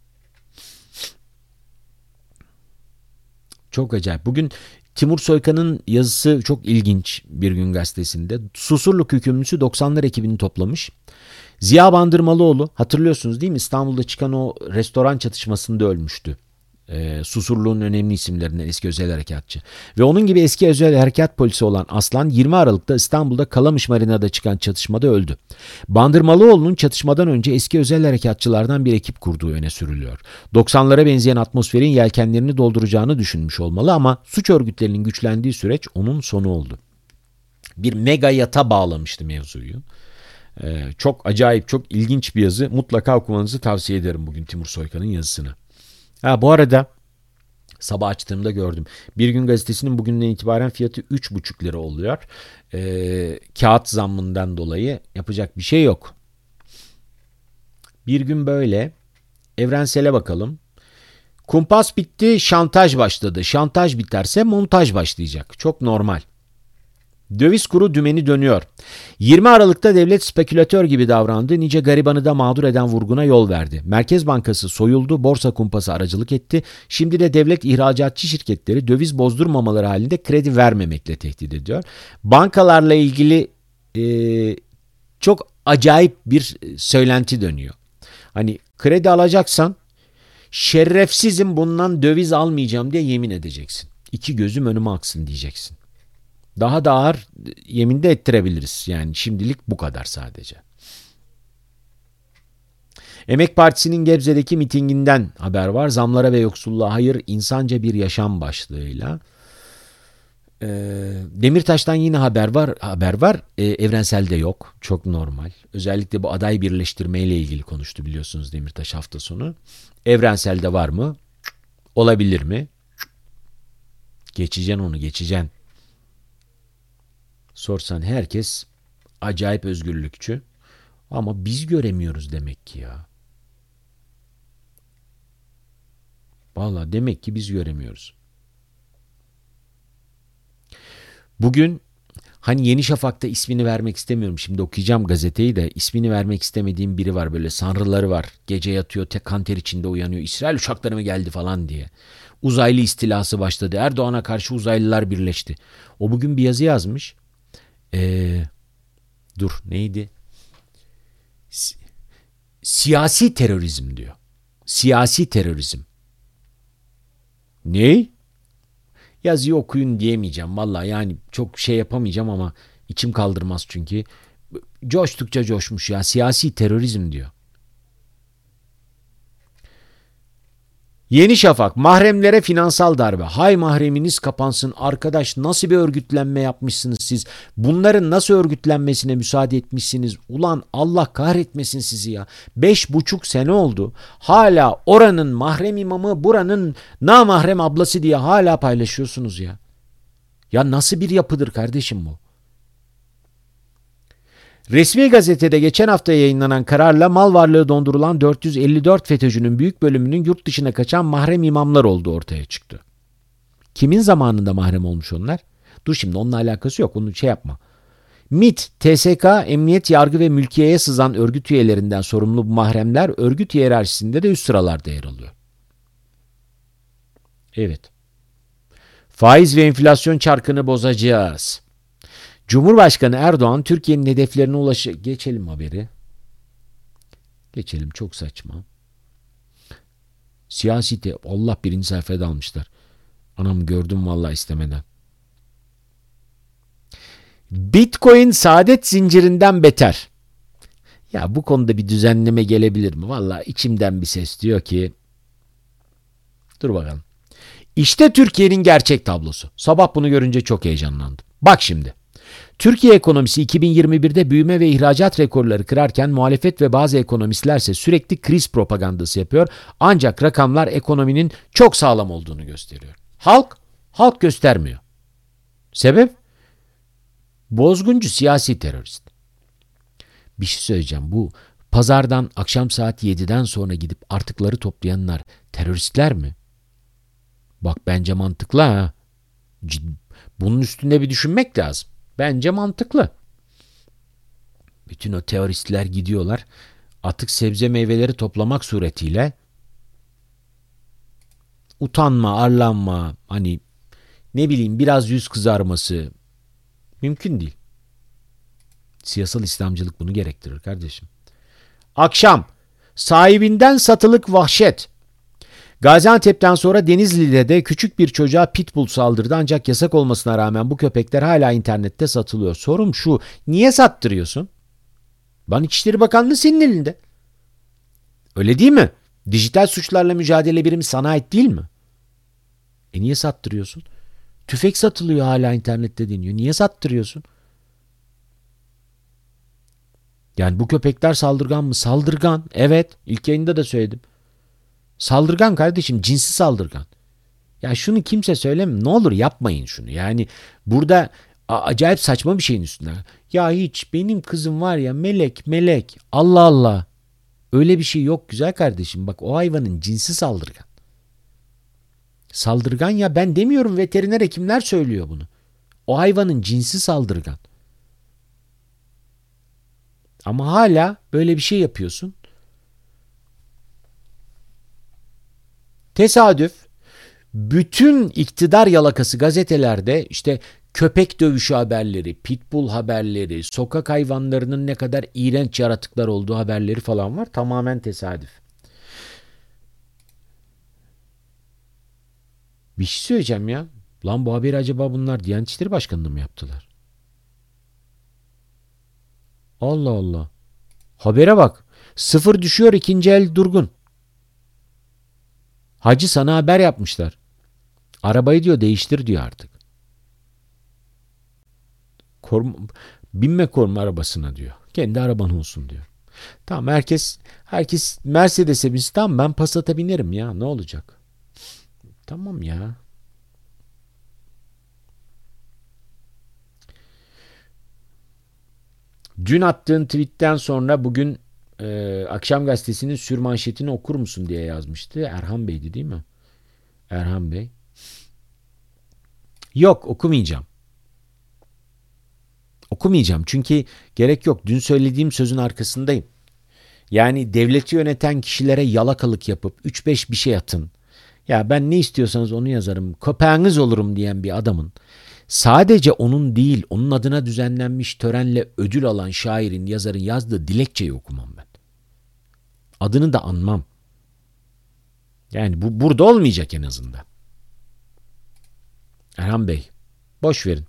Speaker 1: Çok acayip. Bugün Timur Soykan'ın yazısı çok ilginç Bir Gün Gazetesi'nde. Susurluk hükümlüsü 90'lar ekibini toplamış. Ziya Bandırmalıoğlu, hatırlıyorsunuz değil mi? İstanbul'da çıkan o restoran çatışmasında ölmüştü. Susurluğun önemli isimlerinden eski özel harekatçı. Ve onun gibi eski özel harekat polisi olan Aslan 20 Aralık'ta İstanbul'da Kalamış Marina'da çıkan çatışmada öldü. Bandırmalıoğlu'nun çatışmadan önce eski özel harekatçılardan bir ekip kurduğu öne sürülüyor. 90'lara benzeyen atmosferin yelkenlerini dolduracağını düşünmüş olmalı ama suç örgütlerinin güçlendiği süreç onun sonu oldu. Bir mega yata bağlamıştı mevzuyu. Çok acayip, çok ilginç bir yazı. Mutlaka okumanızı tavsiye ederim bugün Timur Soykan'ın yazısını. Bu arada sabah açtığımda gördüm. Bir Gün Gazetesi'nin bugünden itibaren fiyatı 3,5 lira oluyor. Kağıt zammından dolayı yapacak bir şey yok. Bir gün böyle. Evrensel'e bakalım. Kumpas bitti, şantaj başladı. Şantaj biterse montaj başlayacak. Çok normal. Döviz kuru dümeni dönüyor. 20 Aralık'ta devlet spekülatör gibi davrandı. Nice garibanı da mağdur eden vurguna yol verdi. Merkez Bankası soyuldu, borsa kumpası aracılık etti. Şimdi de devlet ihracatçı şirketleri döviz bozdurmamaları halinde kredi vermemekle tehdit ediyor. Bankalarla ilgili çok acayip bir söylenti dönüyor. Hani kredi alacaksan şerefsizim bundan döviz almayacağım diye yemin edeceksin. İki gözüm önüme aksın diyeceksin. Daha da ağır yemin de ettirebiliriz. Yani şimdilik bu kadar sadece. Emek Partisi'nin Gebze'deki mitinginden haber var. Zamlara ve yoksulluğa hayır, insanca bir yaşam başlığıyla. Demirtaş'tan yine haber var. Evrensel'de yok. Çok normal. Özellikle bu aday birleştirme ile ilgili konuştu biliyorsunuz Demirtaş hafta sonu. Evrensel'de var mı? Olabilir mi? Geçeceksin. Sorsan herkes acayip özgürlükçü. Ama biz göremiyoruz demek ki ya. Vallahi demek ki biz göremiyoruz. Bugün hani Yeni Şafak'ta ismini vermek istemiyorum. Şimdi okuyacağım gazeteyi de ismini vermek istemediğim biri var böyle sanrıları var. Gece yatıyor kan ter içinde uyanıyor. İsrail uçakları mı geldi falan diye. Uzaylı istilası başladı. Erdoğan'a karşı uzaylılar birleşti. O bugün bir yazı yazmış. Neydi? Siyasi terörizm diyor. Siyasi terörizm. Ne? Yazıyı okuyun diyemeyeceğim. Vallahi yani çok şey yapamayacağım ama içim kaldırmaz çünkü. Coştukça coşmuş ya. Siyasi terörizm diyor. Yeni Şafak, mahremlere finansal darbe. Hay mahreminiz kapansın. Arkadaş nasıl bir örgütlenme yapmışsınız siz? Bunların nasıl örgütlenmesine müsaade etmişsiniz? Ulan Allah kahretmesin sizi ya. 5,5 sene oldu. Hala oranın mahrem imamı, buranın namahrem ablası diye hala paylaşıyorsunuz ya. Ya nasıl bir yapıdır kardeşim bu? Resmi gazetede geçen hafta yayınlanan kararla mal varlığı dondurulan 454 FETÖ'cünün büyük bölümünün yurt dışına kaçan mahrem imamlar olduğu ortaya çıktı. Kimin zamanında mahrem olmuş onlar? Dur şimdi onunla alakası yok, onu yapma. MİT, TSK, Emniyet, Yargı ve Mülkiye'ye sızan örgüt üyelerinden sorumlu bu mahremler örgüt hiyerarşisinde de üst sıralarda yer alıyor. Evet. Faiz ve enflasyon çarkını bozacağız. Cumhurbaşkanı Erdoğan Türkiye'nin hedeflerine Geçelim haberi. Geçelim, çok saçma. Siyasete Allah, birinci sayfaya almışlar. Anam, gördüm vallahi istemeden. Bitcoin saadet zincirinden beter. Ya bu konuda bir düzenleme gelebilir mi? Vallahi içimden bir ses diyor ki dur bakalım. İşte Türkiye'nin gerçek tablosu. Sabah bunu görünce çok heyecanlandım. Bak şimdi. Türkiye ekonomisi 2021'de büyüme ve ihracat rekorları kırarken muhalefet ve bazı ekonomistlerse sürekli kriz propagandası yapıyor. Ancak rakamlar ekonominin çok sağlam olduğunu gösteriyor. Halk göstermiyor. Sebep? Bozguncu siyasi terörist. Bir şey söyleyeceğim. Bu pazardan akşam saat 7'den sonra gidip artıkları toplayanlar teröristler mi? Bak bence mantıklı ha. Bunun üstünde bir düşünmek lazım. Bence mantıklı. Bütün o teröristler gidiyorlar. Atık sebze meyveleri toplamak suretiyle utanma, arlanma, hani ne bileyim biraz yüz kızarması mümkün değil. Siyasal İslamcılık bunu gerektirir kardeşim. Akşam sahibinden satılık vahşet. Gaziantep'ten sonra Denizli'de de küçük bir çocuğa pitbull saldırdı, ancak yasak olmasına rağmen bu köpekler hala internette satılıyor. Sorum şu, niye sattırıyorsun? Lan İçişleri Bakanlığı senin elinde. Öyle değil mi? Dijital suçlarla mücadele birimi sana ait değil mi? Niye sattırıyorsun? Tüfek satılıyor hala internette deniyor. Niye sattırıyorsun? Yani bu köpekler saldırgan mı? Saldırgan. Evet. İlk yayında da söyledim. Saldırgan kardeşim. Cinsi saldırgan. Ya şunu kimse söyleme. Ne olur yapmayın şunu. Yani burada acayip saçma bir şeyin üstüne. Ya hiç benim kızım var ya melek. Allah Allah. Öyle bir şey yok güzel kardeşim. Bak o hayvanın cinsi saldırgan. Saldırgan ya, ben demiyorum, veteriner hekimler söylüyor bunu. O hayvanın cinsi saldırgan. Ama hala böyle bir şey yapıyorsun. Tesadüf. Bütün iktidar yalakası gazetelerde işte köpek dövüşü haberleri, pitbull haberleri, sokak hayvanlarının ne kadar iğrenç yaratıklar olduğu haberleri falan var. Tamamen tesadüf. Bir şey söyleyeceğim ya. Lan bu haberi acaba bunlar Diyanet İşleri Başkanı'nda mı yaptılar? Allah Allah. Habere bak. Sıfır düşüyor, ikinci el durgun. Hacı sana haber yapmışlar. Arabayı diyor değiştir diyor artık. Binme koruma arabasına diyor. Kendi araban olsun diyor. Tamam, herkes Mercedes'e binsin. Tamam, ben Passat'a binerim ya, ne olacak? Tamam ya. Dün attığın tweetten sonra bugün Akşam Gazetesi'nin sürmanşetini okur musun diye yazmıştı. Erhan Bey'di değil mi? Erhan Bey. Yok, okumayacağım. Okumayacağım çünkü gerek yok. Dün söylediğim sözün arkasındayım. Yani devleti yöneten kişilere yalakalık yapıp 3-5 bir şey atın. Ya ben ne istiyorsanız onu yazarım, köpeğiniz olurum diyen bir adamın sadece onun değil, onun adına düzenlenmiş törenle ödül alan şairin, yazarın yazdığı dilekçeyi okumam ben. Adını da anmam. Yani bu burada olmayacak en azından. Erhan Bey, boş verin.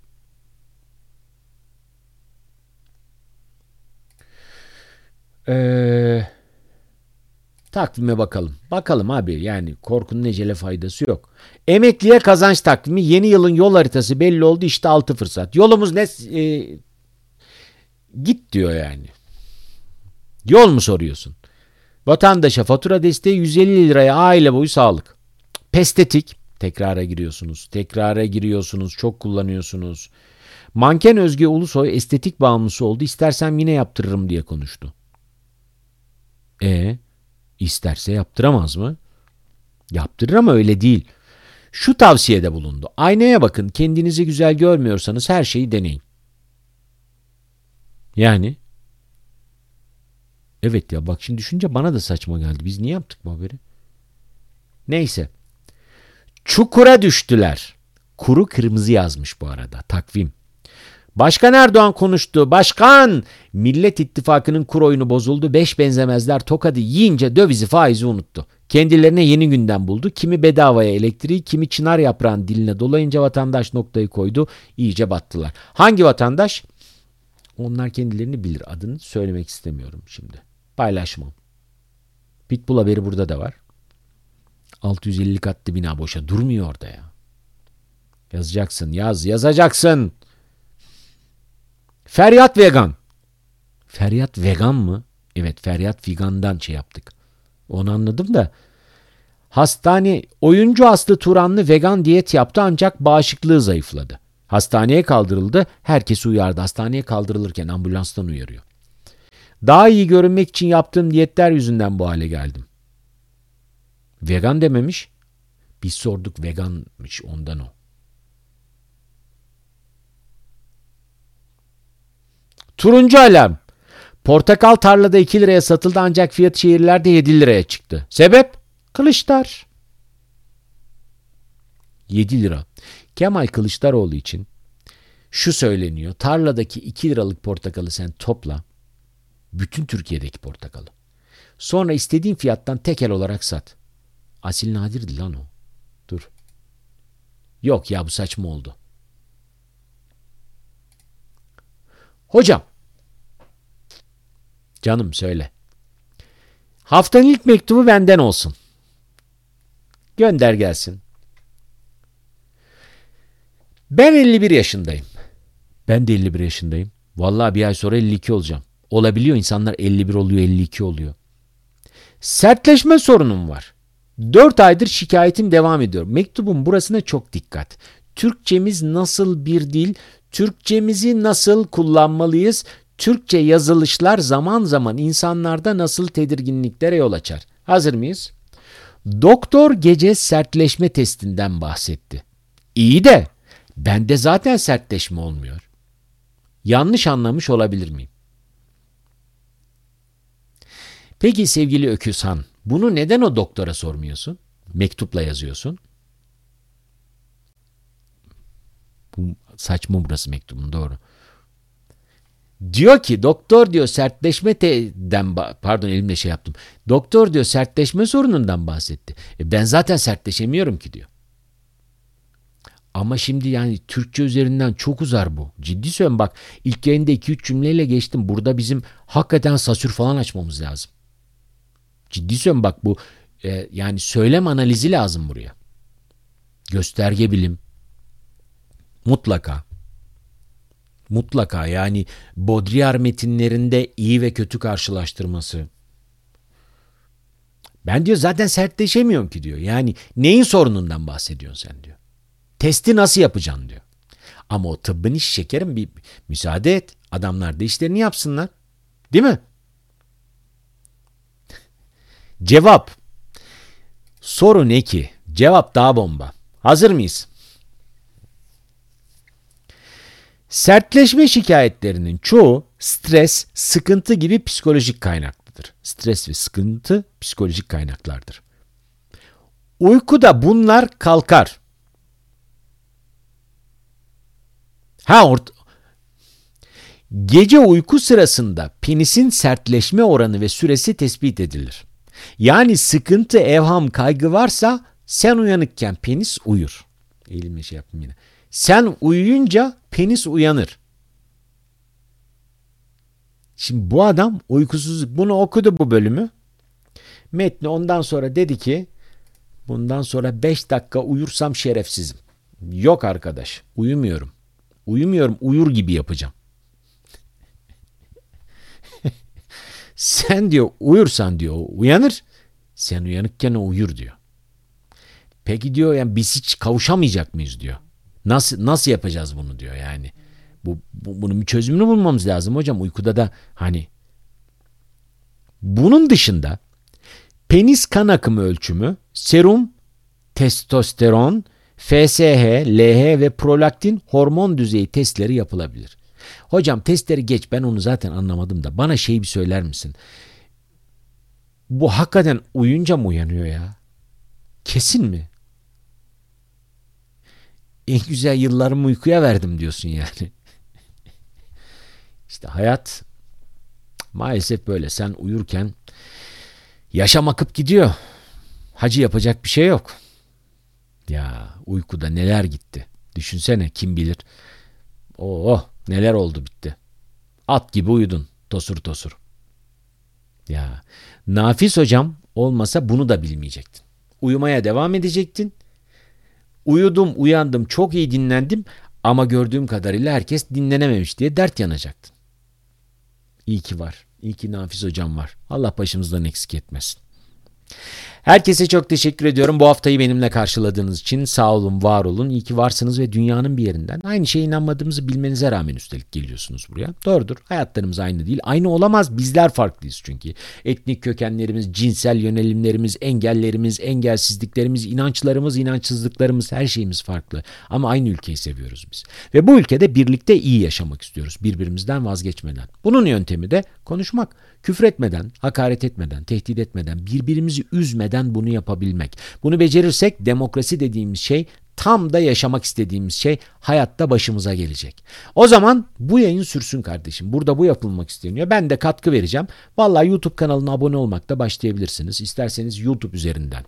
Speaker 1: Takvime bakalım. Bakalım abi, yani korkunun ecele faydası yok. Emekliye kazanç takvimi, yeni yılın yol haritası belli oldu, işte 6 fırsat. Yolumuz ne? Git diyor yani. Yol mu soruyorsun? Vatandaşa fatura desteği 150 liraya aile boyu sağlık. Pestetik. Tekrara giriyorsunuz. Çok kullanıyorsunuz. Manken Özge Ulusoy estetik bağımlısı oldu. İstersem yine yaptırırım diye konuştu. İsterse yaptıramaz mı? Yaptırır ama öyle değil. Şu tavsiyede bulundu. Aynaya bakın. Kendinizi güzel görmüyorsanız her şeyi deneyin. Yani evet ya, bak şimdi düşünce bana da saçma geldi. Biz niye yaptık bu haberi? Neyse. Çukura düştüler. Kuru kırmızı yazmış bu arada takvim. Başkan Erdoğan konuştu. Başkan! Millet İttifakı'nın kur oyunu bozuldu. 5 benzemezler tokadı yiyince dövizi faizi unuttu. Kendilerine yeni gündem buldu. Kimi bedavaya elektriği, kimi çınar yaprağın diline dolayınca vatandaş noktayı koydu. İyice battılar. Hangi vatandaş? Onlar kendilerini bilir. Adını söylemek istemiyorum şimdi. Paylaşmam. Pitbull haberi burada da var. 650 katlı bina boşa durmuyor orada ya. Yazacaksın, yazacaksın. Feryat vegan. Feryat vegan mı? Evet, Feryat Figan'dan yaptık. Onu anladım da. Oyuncu Aslı Turanlı vegan diyet yaptı ancak bağışıklığı zayıfladı. Hastaneye kaldırıldı. Herkes uyardı. Hastaneye kaldırılırken ambulanstan uyarıyor. Daha iyi görünmek için yaptığım diyetler yüzünden bu hale geldim. Vegan dememiş. Biz sorduk, veganmış, ondan o. Turuncu alarm. Portakal tarlada 2 liraya satıldı ancak fiyat şehirlerde 7 liraya çıktı. Sebep? Kılıçlar. 7 lira. Kemal Kılıçdaroğlu için şu söyleniyor. Tarladaki 2 liralık portakalı sen topla. Bütün Türkiye'deki portakalı. Sonra istediğin fiyattan tekel olarak sat. Asil Nadir'di lan o. Dur. Yok ya, bu saçma oldu. Hocam. Canım söyle. Haftanın ilk mektubu benden olsun. Gönder gelsin. Ben 51 yaşındayım. Ben de 51 yaşındayım. Vallahi bir ay sonra 52 olacağım. Olabiliyor, insanlar 51 oluyor, 52 oluyor. Sertleşme sorunum var. 4 aydır şikayetim devam ediyor. Mektubun burasına çok dikkat. Türkçemiz nasıl bir dil? Türkçemizi nasıl kullanmalıyız? Türkçe yazılışlar zaman zaman insanlarda nasıl tedirginliklere yol açar? Hazır mıyız? Doktor gece sertleşme testinden bahsetti. İyi de bende zaten sertleşme olmuyor. Yanlış anlamış olabilir miyim? Peki sevgili Öküzhan, bunu neden o doktora sormuyorsun? Mektupla yazıyorsun. Bu saçma, burası mektubun, doğru. Diyor ki doktor diyor elimle yaptım. Doktor diyor sertleşme sorunundan bahsetti. Ben zaten sertleşemiyorum ki diyor. Ama şimdi yani Türkçe üzerinden çok uzar bu. Ciddi söylüyorum bak, ilk yayında 2-3 cümleyle geçtim. Burada bizim hakikaten sasür falan açmamız lazım. Ciddi söylüyorum bak, bu yani söylem analizi lazım buraya. Gösterge bilim. Mutlaka yani Baudrillard metinlerinde iyi ve kötü karşılaştırması. Ben diyor zaten sertleşemiyorum ki diyor. Yani neyin sorunundan bahsediyorsun sen diyor. Testi nasıl yapacaksın diyor. Ama o tıbbın işi şekerim, bir müsaade et. Adamlar da işlerini yapsınlar. Değil mi? Cevap. Soru ne ki? Cevap daha bomba. Hazır mıyız? Sertleşme şikayetlerinin çoğu stres, sıkıntı gibi psikolojik kaynaklıdır. Stres ve sıkıntı psikolojik kaynaklardır. Uykuda bunlar kalkar. Gece uyku sırasında penisin sertleşme oranı ve süresi tespit edilir. Yani sıkıntı, evham, kaygı varsa sen uyanıkken penis uyur. Elimle yaptım yine. Sen uyuyunca penis uyanır. Şimdi bu adam uykusuzluk, bunu okudu bu bölümü. Metni ondan sonra dedi ki bundan sonra 5 dakika uyursam şerefsizim. Yok arkadaş, uyumuyorum. Uyur gibi yapacağım. Sen diyor uyursan diyor uyanır. Sen uyanıkken o uyur diyor. Peki diyor yani biz hiç kavuşamayacak mıyız diyor. Nasıl yapacağız bunu diyor yani. Bunun bir çözümünü bulmamız lazım hocam. Uykuda da hani. Bunun dışında penis kan akımı ölçümü, serum, testosteron, FSH, LH ve prolaktin hormon düzeyi testleri yapılabilir. Hocam testleri geç, ben onu zaten anlamadım da bana bir söyler misin? Bu hakikaten uyuyunca mı uyanıyor ya? Kesin mi? En güzel yıllarımı uykuya verdim diyorsun yani. İşte hayat maalesef böyle. Sen uyurken yaşam akıp gidiyor. Hacı yapacak bir şey yok. Ya uykuda neler gitti. Düşünsene, kim bilir. Oh, neler oldu bitti. At gibi uyudun tosur tosur. Ya Nafiz hocam olmasa bunu da bilmeyecektin. Uyumaya devam edecektin. Uyudum, uyandım, çok iyi dinlendim ama gördüğüm kadarıyla herkes dinlenememiş diye dert yanacaktın. İyi ki var. İyi ki Nafiz hocam var. Allah başımızdan eksik etmesin. Herkese çok teşekkür ediyorum. Bu haftayı benimle karşıladığınız için sağ olun, var olun. İyi ki varsınız ve dünyanın bir yerinden aynı şeye inanmadığımızı bilmenize rağmen üstelik geliyorsunuz buraya. Doğrudur. Hayatlarımız aynı değil. Aynı olamaz. Bizler farklıyız çünkü. Etnik kökenlerimiz, cinsel yönelimlerimiz, engellerimiz, engelsizliklerimiz, inançlarımız, inançsızlıklarımız, her şeyimiz farklı. Ama aynı ülkeyi seviyoruz biz. Ve bu ülkede birlikte iyi yaşamak istiyoruz. Birbirimizden vazgeçmeden. Bunun yöntemi de konuşmak. Küfretmeden, hakaret etmeden, tehdit etmeden, birbirimizi üzmeden bunu yapabilmek. Bunu becerirsek demokrasi dediğimiz şey, tam da yaşamak istediğimiz şey hayatta başımıza gelecek. O zaman bu yayın sürsün kardeşim. Burada bu yapılmak isteniyor. Ben de katkı vereceğim. Vallahi YouTube kanalına abone olmakta başlayabilirsiniz. İsterseniz YouTube üzerinden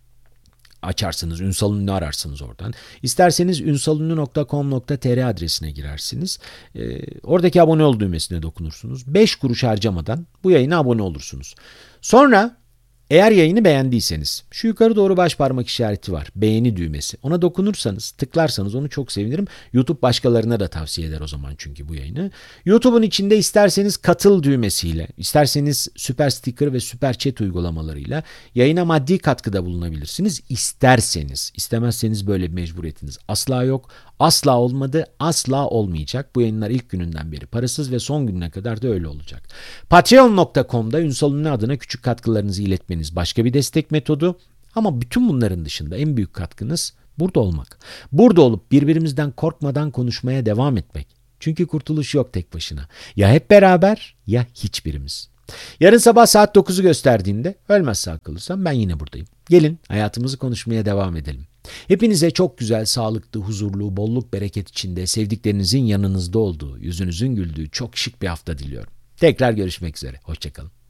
Speaker 1: açarsınız. Ünsal Ünlü ararsınız oradan. İsterseniz ünsalünlü.com.tr adresine girersiniz. Oradaki abone ol düğmesine dokunursunuz. 5 kuruş harcamadan bu yayına abone olursunuz. Sonra eğer yayını beğendiyseniz şu yukarı doğru baş parmak işareti var. Beğeni düğmesi. Ona dokunursanız, tıklarsanız onu çok sevinirim. YouTube başkalarına da tavsiye eder o zaman çünkü bu yayını. YouTube'un içinde isterseniz katıl düğmesiyle, isterseniz süper sticker ve süper chat uygulamalarıyla yayına maddi katkıda bulunabilirsiniz. İsterseniz, istemezseniz böyle bir mecburiyetiniz asla yok. Asla olmadı, asla olmayacak. Bu yayınlar ilk gününden beri parasız ve son gününe kadar da öyle olacak. Patreon.com'da Ünsal Ünlü adına küçük katkılarınızı iletmeniz başka bir destek metodu. Ama bütün bunların dışında en büyük katkınız burada olmak. Burada olup birbirimizden korkmadan konuşmaya devam etmek. Çünkü kurtuluş yok tek başına. Ya hep beraber ya hiçbirimiz. Yarın sabah saat 9'u gösterdiğinde ölmezse akıllırsam ben yine buradayım. Gelin hayatımızı konuşmaya devam edelim. Hepinize çok güzel, sağlıklı, huzurlu, bolluk, bereket içinde sevdiklerinizin yanınızda olduğu, yüzünüzün güldüğü çok şık bir hafta diliyorum. Tekrar görüşmek üzere. Hoşça kalın.